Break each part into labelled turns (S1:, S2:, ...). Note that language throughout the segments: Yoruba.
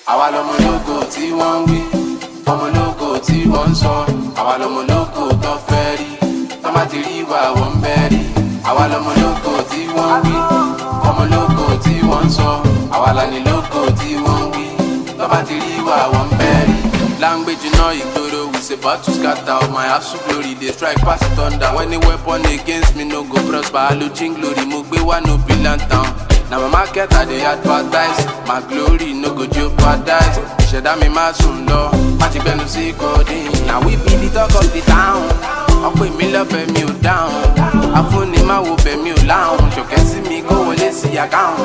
S1: àwa lọmọ lógo tí wọ́n ń wí, ọmọ lógo tí wọ́n ń sọ, àwa lọmọ lógo tó fẹ́ rí, tó má ti rí wa wọ́n ń bẹ́ rí. Àwa lọmọ lógo tí wọ́n ń wí, ọmọ lógo tí wọ́n ń sọ, àwa lani lógo tí wọ́n ń wí, tó má ti rí wa wọ́n ń bẹ́ rí. Language you know igboro, we say about to scatter. My absolute glory, they strike past thunder. When the weapon against me no go prosper, I losing glory, mo gbe wa no be lantern. Now my market I dey advertise, my glory no go jeopardize. Ṣẹ̀dá mi má sùn lọ, má ti gbẹnu sí kọ́dín. Now we be the talk of the town, ọ̀pọ̀ èmi lọ́fẹ̀ẹ́ mi ò dáhùn. Afúnni má wo bẹ̀ mi ò láhùn, ṣọ̀kẹ́ sí mi kó wọlé sí àkáhùn.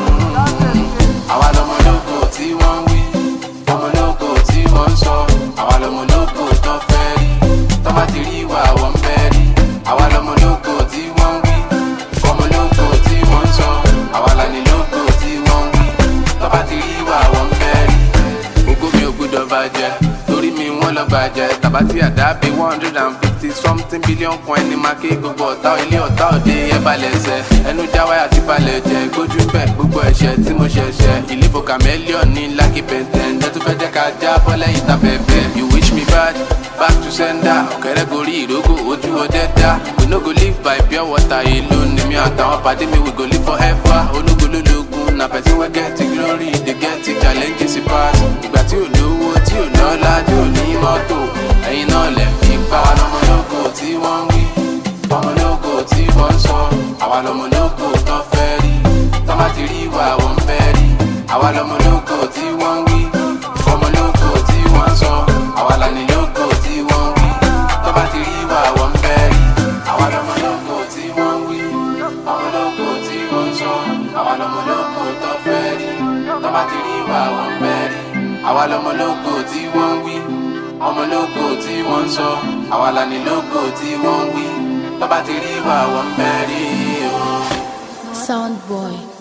S1: Àwa lọmọ lógo tí wọ́n ń wí, ọmọ lógo tí wọ́n ń sọ, àwa lọmọ lógo tó fẹ́ rí, tó má ti rí wa wọ́n ń bẹ́ rí. Àwa lọmọ lógo tí wọ́n ń wí, ọmọ lógo tí wọ́n ń sọ, àwa lani lógo tí wọ́n ń wí, tó bá ti rí wa wọ́n ń bẹ́ rí. Ògo mi ò gbúdọ̀ bàjẹ́, torí mi wọ́n lọ bàjẹ́. Tàbátì àdábì 150 something billion coin ní máa ké gbogbo ọ̀tá ilé ọ̀tá òde ẹ̀ balẹ̀ ṣẹ́. Ẹnu jáwáyà ti balẹ̀ jẹ́, gbójú bẹ̀ gbogbo ẹ̀ṣẹ̀ tí mo ṣẹ̀ṣẹ̀. Ìlífò chameleon ní Lucky Benten, ẹ tún fẹ́ jẹ́ ká já bọ́lẹ̀ ìta bẹ̀bẹ̀. You wish me bad, back to sender. Ọ̀kẹ́rẹ́ gorí ìrógò ojú ọdẹ dá. We no go live by pure water alone. Èmi àtàwọn pàdé mi we go live forever. Olúgbòlólógún na person wey get the glory, dey get the challenges e pass. Ìgbà tí ò lówó, tí ò lọ́lá, tí ò ní mọ́tò, ẹ̀yin náà lẹ̀ fi pa. Àwa lọmọ lógo tí wọ́n ń wí, ọmọ lógo tí wọ́n ń sọ, àwa lọmọ lógo tó fẹ́ rí, tó má ti rí wa wọ́n ń bẹ́ rí. Àwa lọmọ lógo tí wọ́n ń wí, ọmọ lógo tí wọ́n ń sọ, àwa lani lógo tí wọ́n ń wí, tó bá ti rí wa wọ́n ń bẹ́ rí. Àwa lọmọ lógo tí wọ́n ń wí, ọmọ lógo tí wọ́n ń sọ, àwa lọmọ lógo tó fẹ́ rí, tó bá ti rí wa wọ́n ń bẹ́ rí. Àwa lọmọ lógo tí wọ́n ń wí, ọmọ lógo tí wọ́n ń sọ, àwa lani lógo tí wọ́n ń wí, tó bá ti rí wa wọ́n ń bẹ́ rí.
S2: Sound boy.